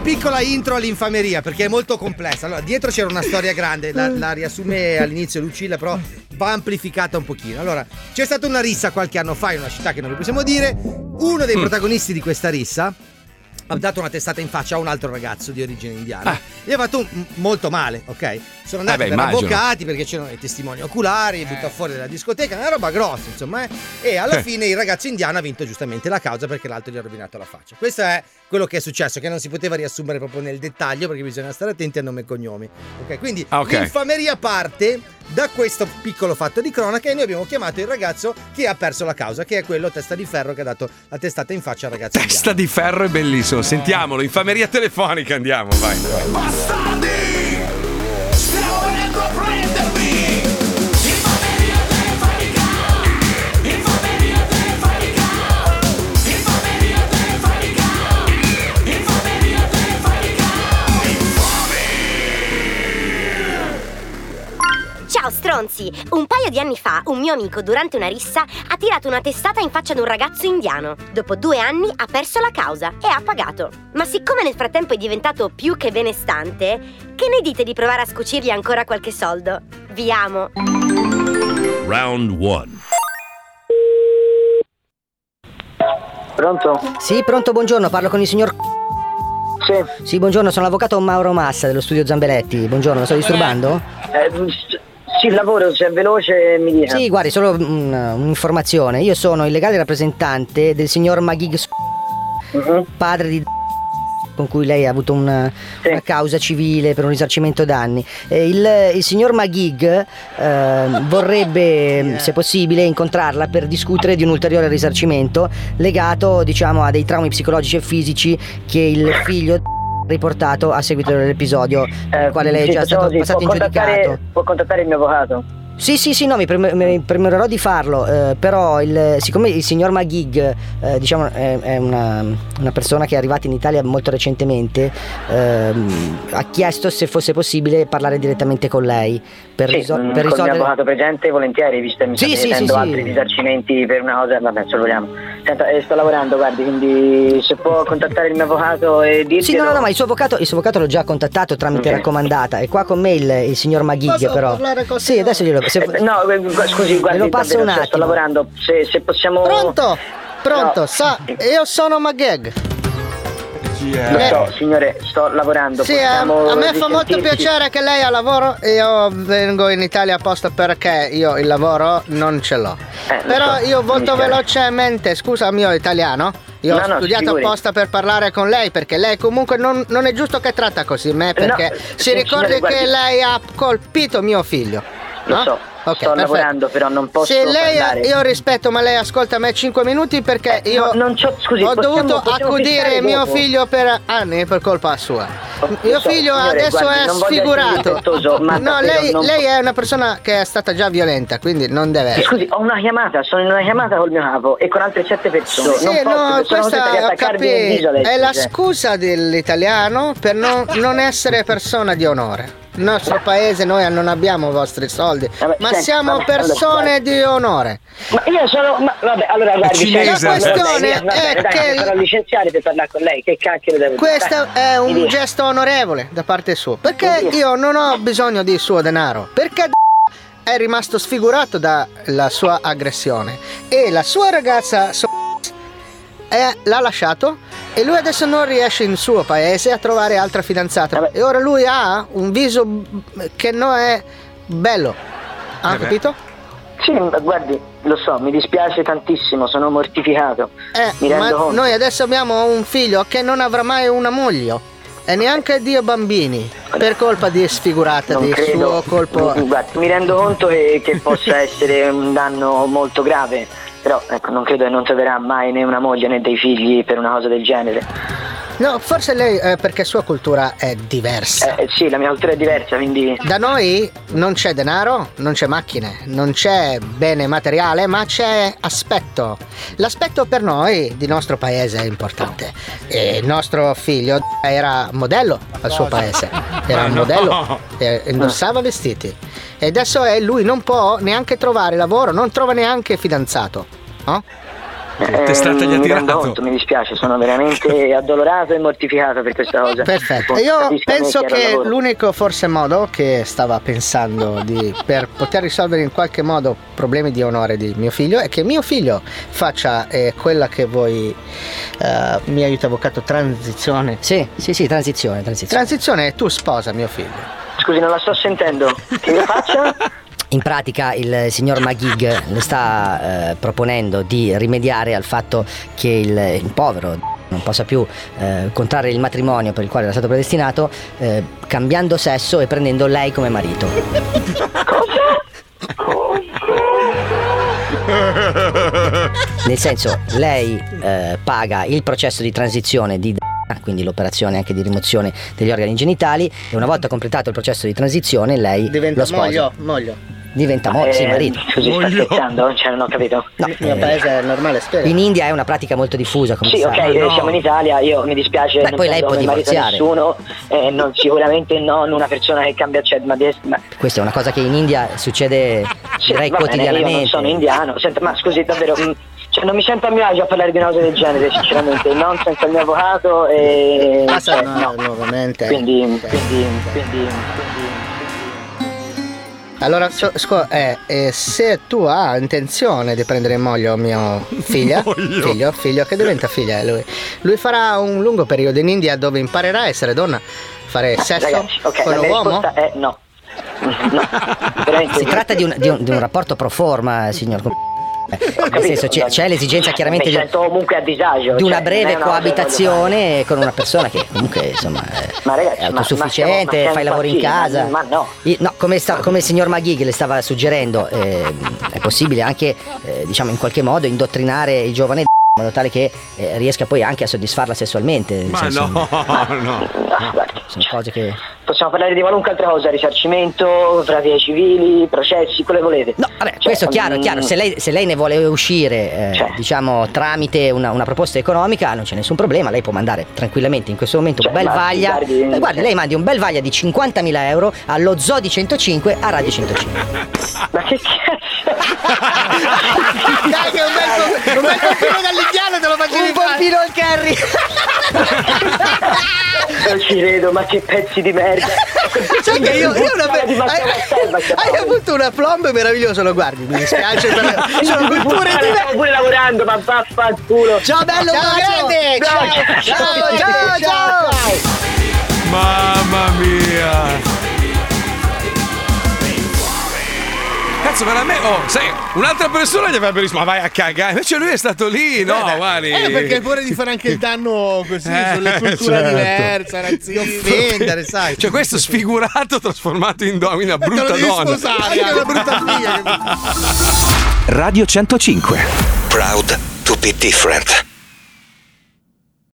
piccola intro all'infameria perché è molto complessa. Allora, dietro c'era una storia grande, la riassume all'inizio Lucilla, però va amplificata un pochino. Allora, c'è stata una rissa qualche anno fa in una città che non vi possiamo dire. Uno dei protagonisti di questa rissa ha dato una testata in faccia a un altro ragazzo di origine indiana. Gli ha fatto molto male, ok? Sono andati per avvocati perché c'erano i testimoni oculari, buttò fuori dalla discoteca, una roba grossa, insomma. E alla fine il ragazzo indiano ha vinto giustamente la causa perché l'altro gli ha rovinato la faccia. Questo è quello che è successo, che non si poteva riassumere proprio nel dettaglio perché bisogna stare attenti a nome e cognomi. Ok? Quindi l'infameria parte da questo piccolo fatto di cronaca e noi abbiamo chiamato il ragazzo che ha perso la causa, che è quello testa di ferro che ha dato la testata in faccia al ragazzo indiano. Testa di ferro è bellissimo, sentiamolo, infameria telefonica, andiamo, vai. Bastardi, stiamo venendo a prendervi. Infameria telefonica, infameria telefonica, infameria telefonica, infameria telefonica, Ciao stronzi! Un paio di anni fa un mio amico durante una rissa ha tirato una testata in faccia ad un ragazzo indiano. Dopo 2 anni ha perso la causa e ha pagato. Ma siccome nel frattempo è diventato più che benestante, che ne dite di provare a scucirgli ancora qualche soldo? Vi amo! Round 1. Pronto? Sì, pronto, buongiorno, parlo con il signor... Sì, buongiorno, sono l'avvocato Mauro Massa dello studio Zambelletti. Buongiorno, lo sto disturbando? Sì, il lavoro, se è veloce mi dica. Sì, guardi, solo un'informazione. Io sono il legale rappresentante del signor Magig, padre di... con cui lei ha avuto una causa civile per un risarcimento danni. Il signor Magig vorrebbe, se possibile, incontrarla per discutere di un ulteriore risarcimento legato, diciamo, a dei traumi psicologici e fisici che il figlio ha riportato a seguito dell'episodio nel quale lei è già stato passato in giudicato. Può contattare il mio avvocato? Sì, no, mi premererò di farlo, però siccome il signor Magig diciamo è una persona che è arrivata in Italia molto recentemente, ha chiesto se fosse possibile parlare direttamente con lei per risolvere. Con il mio avvocato presente volentieri, visto che mi sta chiedendo altri risarcimenti per una cosa, vabbè, se vogliamo. Senta, sto lavorando, guardi, quindi se può contattare il mio avvocato e dirgli. Sì, no, ma il suo avvocato l'ho già contattato tramite raccomandata. È qua con me il signor Magig. Posso però parlare con sì, adesso glielo no, scusi, guardi, lo passo un attimo. Sto lavorando, se possiamo. Pronto, sa, io sono Mageg. Lo so, signore, sto lavorando. Sì, a me fa molto piacere che lei ha lavoro. Io vengo in Italia apposta perché io il lavoro non ce l'ho. Però io molto velocemente, scusa mio italiano, io ho studiato apposta per parlare con lei, perché lei comunque non è giusto che tratta così me, perché si ricordi che lei ha colpito mio figlio. Lo so, sto lavorando, però non posso. Se lei parlare. Io rispetto, ma lei ascolta me 5 minuti perché io ho dovuto accudire mio figlio per anni per colpa sua. Mio figlio signore, adesso guardi, è non voglio sfigurato. ma No, lei è una persona che è stata già violenta, quindi non deve essere. Scusi, ho una chiamata, sono in una chiamata col mio capo e con altre 7 persone. Sì, non posso, questa è la scusa dell'italiano per non essere persona di onore. Il nostro paese, noi non abbiamo i vostri soldi, ma siamo persone di onore. Ma io sono. Vabbè, allora guardi, la questione è che sarò licenziare per parlare con lei. Che cacchio devo dire? Questo è un gesto onorevole da parte sua. Perché io non ho bisogno di suo denaro. Perché è rimasto sfigurato dalla sua aggressione. E la sua ragazza l'ha lasciato. E lui adesso non riesce in suo paese a trovare altra fidanzata. E ora lui ha un viso che non è bello. Ha capito? Sì, guardi, lo so, mi dispiace tantissimo, sono mortificato. Mi rendo conto. Noi adesso abbiamo un figlio che non avrà mai una moglie. E neanche Dio bambini. Per colpa di sfigurata, di suo colpo. Guardi, mi rendo conto che possa essere un danno molto grave. Però ecco, non credo che non troverà mai né una moglie né dei figli per una cosa del genere. No, forse lei perché sua cultura è diversa. Sì, la mia cultura è diversa, quindi. Da noi non c'è denaro, non c'è macchine, non c'è bene materiale, ma c'è aspetto. L'aspetto per noi di nostro paese è importante. E il nostro figlio era modello al suo paese. Era un modello, indossava vestiti. E adesso lui non può neanche trovare lavoro, non trova neanche fidanzato. No? Testata gli ha mi rendo tirato. conto, mi dispiace, sono veramente addolorato e mortificato per questa cosa. Perfetto. Io Capisca me penso chi era al che lavoro. l'unico forse modo che stava pensando per poter risolvere in qualche modo problemi di onore di mio figlio è che mio figlio faccia quella che voi mi aiuta avvocato, transizione. Sì, transizione. Transizione, tu sposa mio figlio. Scusi, non la sto sentendo. Che io faccia? In pratica il signor Magig le sta proponendo di rimediare al fatto che il povero non possa più contrarre il matrimonio per il quale era stato predestinato, cambiando sesso e prendendo lei come marito. Nel senso, lei paga il processo di transizione di quindi l'operazione anche di rimozione degli organi genitali, e una volta completato il processo di transizione lei Diventa lo sposa. moglio. Diventa sì, marito. Scusi, sta scherzando? Cioè, non ho capito. No, Il mio paese è normale storia. in India è una pratica molto diffusa, come Sì, sa. ok, siamo in Italia, io mi dispiace, Beh, non poi lei prendo può come marito divorziare. nessuno, sicuramente non una persona che cambia ma Questa è una cosa che in India succede, sì, direi, va bene, quotidianamente. io non sono indiano. Senta, ma scusi, davvero, cioè non mi sento a mio agio a parlare di una cosa del genere, sinceramente, non senza il mio avvocato e Passa no. nuovamente. Quindi Allora, se tu hai intenzione di prendere in moglie mio figlio che diventa figlia lui farà un lungo periodo in India dove imparerà a essere donna, fare sesso ragazzi, ok, con la un mia uomo. risposta è no. No, veramente Si tratta di un rapporto pro forma, signor. Nel senso, c'è l'esigenza chiaramente mi sento comunque a disagio, di una cioè, breve non è una cosa che coabitazione con una persona che comunque insomma Ma ragazzi, è autosufficiente, ma fa i lavori in casa. Ma no. No, come il signor Maghi le stava suggerendo, è possibile anche diciamo in qualche modo indottrinare il giovane in modo tale che riesca poi anche a soddisfarla sessualmente. Nel Ma senso, no. Guarda, sono cose che... possiamo parlare di qualunque altra cosa, risarcimento, pratiche civili, processi, quello che volete. No, vabbè, Cioè, questo è chiaro. Se lei ne vuole uscire, Cioè. diciamo, tramite una proposta economica, non c'è nessun problema. Lei può mandare tranquillamente in questo momento un Cioè, bel ma vaglia. guardi, Lei mandi un bel vaglia di 50.000 euro allo Zoo di 105 a Radio 105. Ma che cazzo? Dai, che un bel pompino dall'indiano te lo facevi Un pompino al curry. Non ci credo, ma che pezzi di merda. Sai che io Di Matteo Castello, hai avuto una plomb meravigliosa, lo guardi, mi dispiace per sono culture diverse. Sto pure lavorando, ma vaffanculo. Ciao bello, Ciao grande, ciao. Mamma mia. Cazzo, veramente. Oh, sai, un'altra persona gli avrebbe risposto, ma vai a cagare. Invece lui è stato lì, no, guardi. Perché pure di fare anche il danno così sulle culture certo. diverse, razzismo. Offendere, sai. Cioè, questo sfigurato trasformato in una Te lo brutta devi donna. sposare, anche una brutta figlia. Radio 105. Proud to be different.